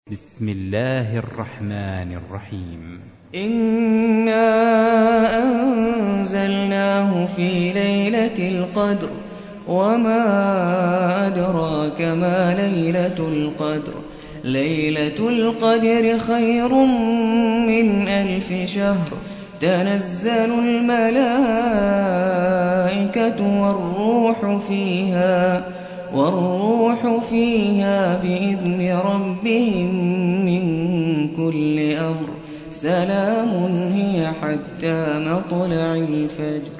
بسم الله الرحمن الرحيم. إنا أنزلناه في ليلة القدر وما أدراك ما ليلة القدر. ليلة القدر خير من 1000 شهر. تنزل الملائكة والروح فيها بإذن ربهم من كل أمر. سلام هي حتى مطلع الفجر.